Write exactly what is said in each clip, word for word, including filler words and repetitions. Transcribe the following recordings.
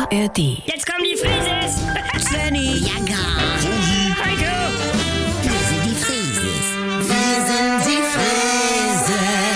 R D. Jetzt kommen die Frises! Svenny, Jagger, Heiko! wir sind die Frieses. Wir sind die Frieses.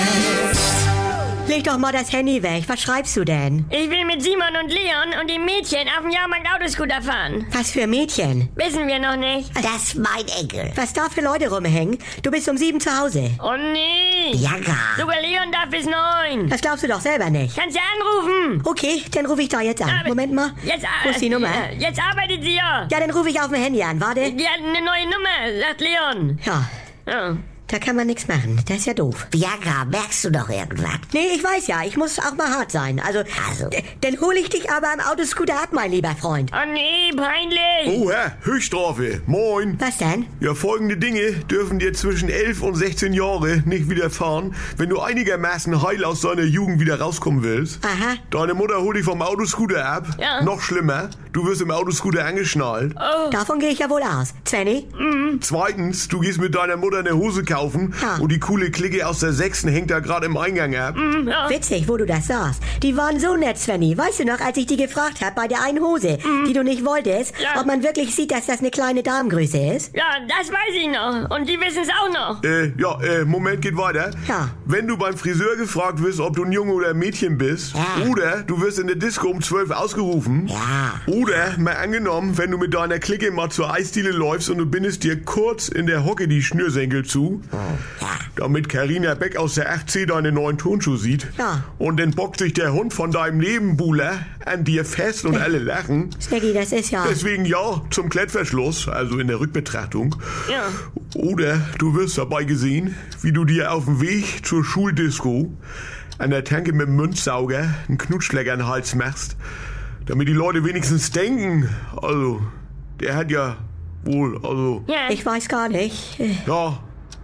leg doch mal das Handy weg. Was schreibst du denn? Ich will mit Simon und Leon und dem Mädchen auf dem Jahrmarkt Autoscooter fahren. Was für Mädchen? Wissen wir noch nicht. Das ist mein Enkel. Was da für Leute rumhängen? Du bist um sieben zu Hause. Oh nee! Jagger. Sogar Leon darf bis neun. Das glaubst du doch selber nicht. Kannst du anrufen? Okay, dann rufe ich da jetzt an. Aber- Moment mal. Jetzt, Wo ist die Nummer? äh, Jetzt arbeitet sie ja. Ja, dann rufe ich auf dem Handy an. Warte. Die hat eine neue Nummer, sagt Leon. Ja, Ja. da kann man nichts machen. Das ist ja doof. Jagger, merkst du noch irgendwas? Nee, ich weiß ja, ich muss auch mal hart sein. Also, Also. d- dann hole ich dich aber am Autoscooter ab, mein lieber Freund. Oh nee, peinlich. Oh Herr, Höchststrafe. Moin. Was denn? Ja, folgende Dinge dürfen dir zwischen elf und sechzehn Jahre nicht widerfahren, wenn du einigermaßen heil aus deiner Jugend wieder rauskommen willst. Aha. Deine Mutter holt dich vom Autoscooter ab. Ja. Noch schlimmer, du wirst im Autoscooter angeschnallt. Davon gehe ich ja wohl aus. Svenny? Zweitens, du gehst mit deiner Mutter eine Hose kaufen Ja. und die coole Clique aus der Sechsten hängt da gerade im Eingang ab. Ja. Witzig, wo du das sagst. Die waren so nett, Svenny. Weißt du noch, als ich die gefragt habe bei der einen Hose, die du nicht wolltest, Ja. ob man wirklich sieht, dass das eine kleine Damengröße ist? Ja, das weiß ich noch. Und die wissen es auch noch. Äh, ja, äh, Moment, geht weiter. Ja. Wenn du beim Friseur gefragt wirst, ob du ein Junge oder ein Mädchen bist, Ja. oder du wirst in der Disco um zwölf ausgerufen, Ja. oder mal angenommen, wenn du mit deiner Clique mal zur Eisdiele läufst und du bindest dir kurz in der Hocke die Schnürsenkel zu, Ja. damit Carina Beck aus der acht C deine neuen Turnschuhe sieht, Ja. und dann bockt sich der Hund von deinem Nebenbuhler an dir fest und alle lachen. Snaggy, das ist ja... Deswegen ja zum Klettverschluss, also in der Rückbetrachtung. Ja. Oder du wirst dabei gesehen, wie du dir auf dem Weg zur Schuldisco an der Tanke mit dem Münzsauger einen Knutschlecker in den Hals machst, damit die Leute wenigstens denken, also, der hat ja wohl, also, Ja. Ich weiß gar nicht. ja,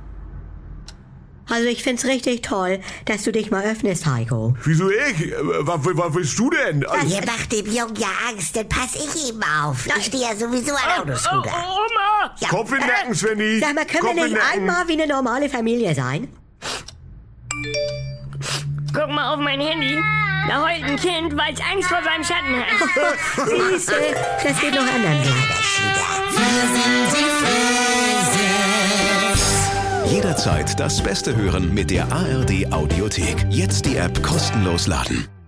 Also ich find's richtig toll, dass du dich mal öffnest, Heiko. wieso ich? Äh, Was, was willst du denn? Also, Ihr macht dem Jungen ja Angst, dann pass ich ihm auf. Ich stehe ja sowieso an Oh, Autoscooter. oh, Oma! Ja. Kopf in den Nacken, Svenny. Sag mal, können Kopf wir in den nicht Nacken. einmal wie eine normale Familie sein? Guck mal auf mein Handy. Da heult ein Kind, weil es Angst vor seinem Schatten hat. Siehste, das geht noch anderen so. Jederzeit das Beste hören mit der A R D Audiothek. Jetzt die App kostenlos laden.